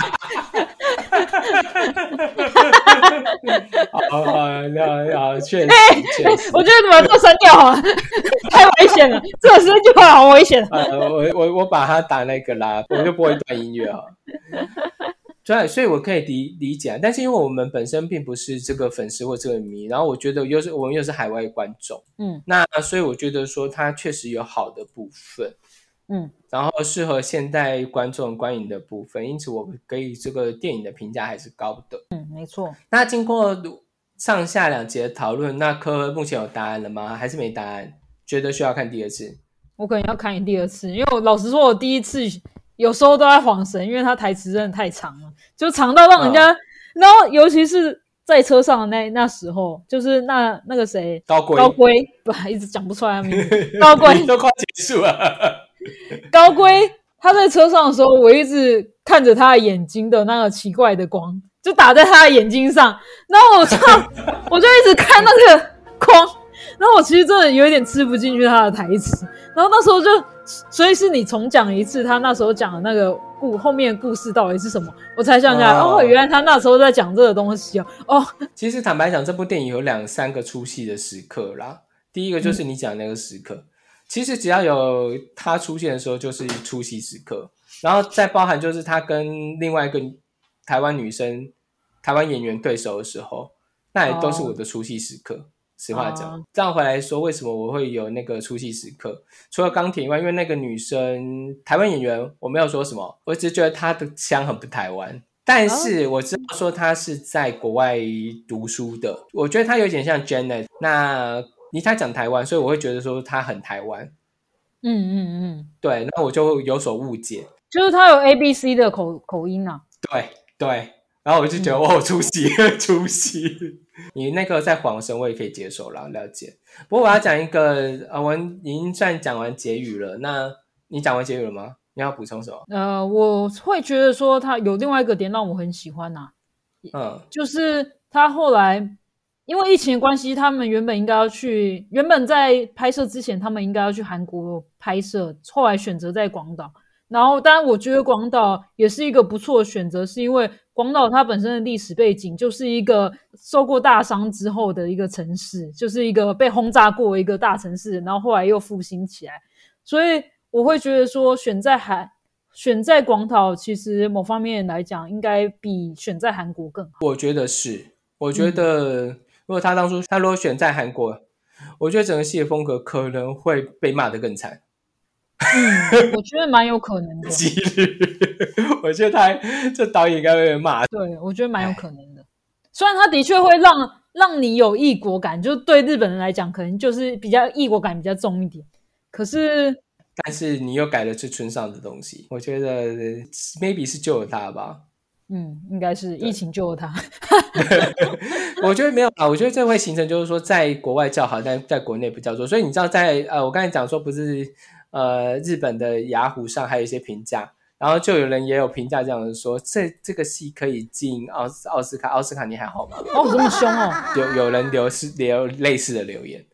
好好好，确实、 欸、 确实我觉得把这个删掉好了太危险了，这个这句话好危险、 呃、我, 我, 我把它打那个啦，我就不会断音乐哈对，所以我可以 理, 理解，但是因为我们本身并不是这个粉丝或这个迷，然后我觉得又是我们又是海外观众，嗯，那所以我觉得说它确实有好的部分，嗯，然后适合现代观众观影的部分，因此我给予这个电影的评价还是高的， 嗯，没错。 那经过上下两节的讨论，那科目前有答案了吗？还是没答案？觉得需要看第二次？ 我可能要看你第二次，因为我老实说，我第一次有时候都在晃神，因为他台词真的太长了，就长到让人家，哦、然后尤其是在车上的那那时候，就是那那个谁高龟高龟，不，一直讲不出来他名字，高龟都快结束了。 高龟他在车上的时候，我一直看着他的眼睛的那个奇怪的光，就打在他的眼睛上，然后我就我就一直看那个光，然后我其实真的有一点吃不进去他的台词，然后那时候就，所以是你重讲一次他那时候讲的那个故后面的故事到底是什么，我才想起来，哦，哦原来他那时候在讲这个东西哦。哦， 其实坦白讲，这部电影有两三个出戏的时刻啦。第一个就是你讲的那个时刻，嗯、其实只要有他出现的时候，就是出戏时刻，然后再包含就是他跟另外一个台湾女生、台湾演员对手的时候，那也都是我的出戏时刻。哦实话讲、uh, 这样回来说为什么我会有那个出戏时刻，除了钢铁以外，因为那个女生台湾演员我没有说什么，我只是觉得她的腔很不台湾，但是我知道说她是在国外读书的，我觉得她有点像 Janet， 那你才讲台湾，所以我会觉得说她很台湾， 嗯嗯嗯， 对，那我就有所误解， 就是她有 A B C 的 口, 口音啊， 对对，然后我就觉得我有出戏、嗯、出戏你那个在晃神我也可以接受啦，了解。不过我要讲一个呃，我已经算讲完结语了，那你讲完结语了吗？你要补充什么？ 呃，我会觉得说他有另外一个点让我很喜欢啊，嗯，就是他后来因为疫情的关系，他们原本应该要去，原本在拍摄之前他们应该要去韩国拍摄，后来选择在广岛。然后当然我觉得广岛也是一个不错的选择，是因为广岛它本身的历史背景就是一个受过大伤之后的一个城市，就是一个被轰炸过的一个大城市，然后后来又复兴起来，所以我会觉得说选在韩选在广岛其实某方面来讲应该比选在韩国更好。 我觉得是，我觉得如果他当初他如果选在韩国，我觉得整个戏的风格可能会被骂得更惨。 嗯，我觉得蛮有可能的。 几率，我觉得他这导演应该会被骂。 对，我觉得蛮有可能的。虽然他的确会让让你有异国感，就对日本人来讲，可能就是比较异国感比较重一点。可是， 但是你又改了是村上的东西，我觉得 maybe 是救了他吧。 嗯，应该是疫情救了他。 我觉得没有啊，我觉得这会形成就是说，在国外较好，但在国内不叫做。所以你知道在，在呃，我刚才讲说不是。呃，日本的雅虎上还有一些评价，然后就有人也有评价这样说，这这个戏可以进奥斯奥斯卡，奥斯卡你还好吗？ 哦，这么凶哦！ 有有人留是留类似的留言。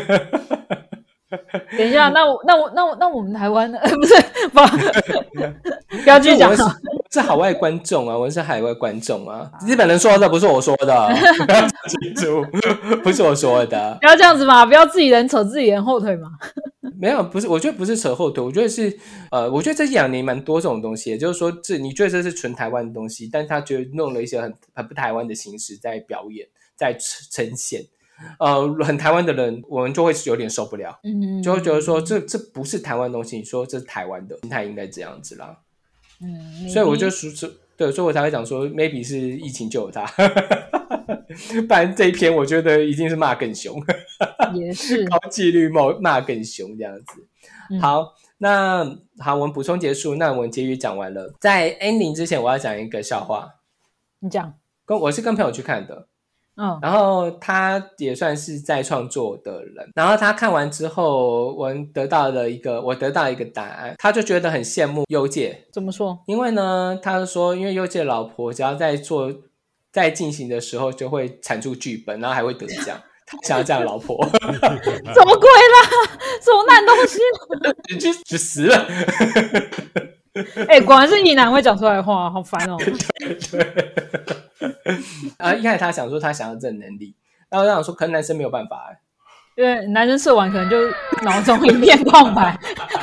等一下，那我那我那我那我们台湾的不是不不要继续讲了。 是海外观众啊，我是海外观众啊，日本人说的不是我说的，不要讲清楚，不是我说的。 不要这样子嘛，不要自己人扯自己人后腿嘛。 没有，不是，我觉得不是扯后腿，我觉得是，呃，我觉得这一两年蛮多这种东西，也就是说，这你觉得这是纯台湾的东西，但他觉得弄了一些很很不台湾的形式在表演，在呈现，呃，很台湾的人，我们就会有点受不了，嗯，就会觉得说这这不是台湾的东西，你说这是台湾的心态应该这样子啦，嗯，所以我就说，对，所以我才会讲说 ，maybe 是疫情救了他。不然这一篇我觉得一定是骂更凶， 也是高纪律骂更凶这样子、嗯、好，那好，我们补充结束，那我们结语讲完了，在 ending 之前我要讲一个笑话。 你讲。 跟我是跟朋友去看的， 嗯， 然后他也算是在创作的人，然后他看完之后，我得到了一个我得到一个答案，他就觉得很羡慕优介。 怎么说？ 因为呢，他说，因为优介老婆只要在做在进行的时候，就会产出剧本，然后还会得奖。他想要这样的老婆， 什么鬼啦？什么烂东西？ 你去去死了！ 哎、欸，果然是异男会讲出来的话，好烦哦。 对，啊，一开始他想说他想要这能力，然后我想说，可能男生没有办法， 因为男生射完可能就脑中一片空白。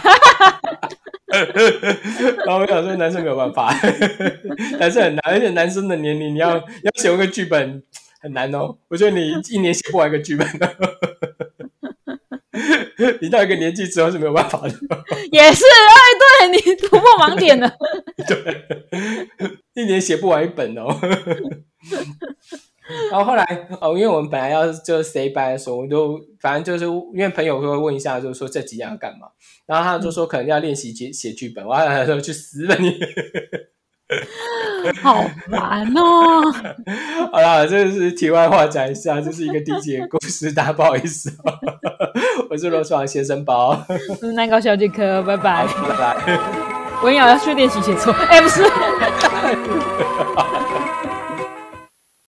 然后我想说，男生没有办法，男生很难，而且男生的年龄你要要写一个剧本很难哦。我觉得你一年写不完一个剧本的。你到一个年纪之后是没有办法的。 也是，哎，对，你突破盲点了。 对，一年写不完一本哦。然后后来哦，因为我们本来要就 say bye 的时候，我就反正就是因为朋友会问一下，就是说这几样要干嘛，然后他就说可能要练习写剧本，我还说去死了你。 好烦哦！ 好啦，这是题外话讲一下，这是一个低级的故事，大家不好意思哦。我是罗爽先生包， 我是南高小姐科，拜拜。 拜拜。 文瑶要去练习写作，哎、欸，不是。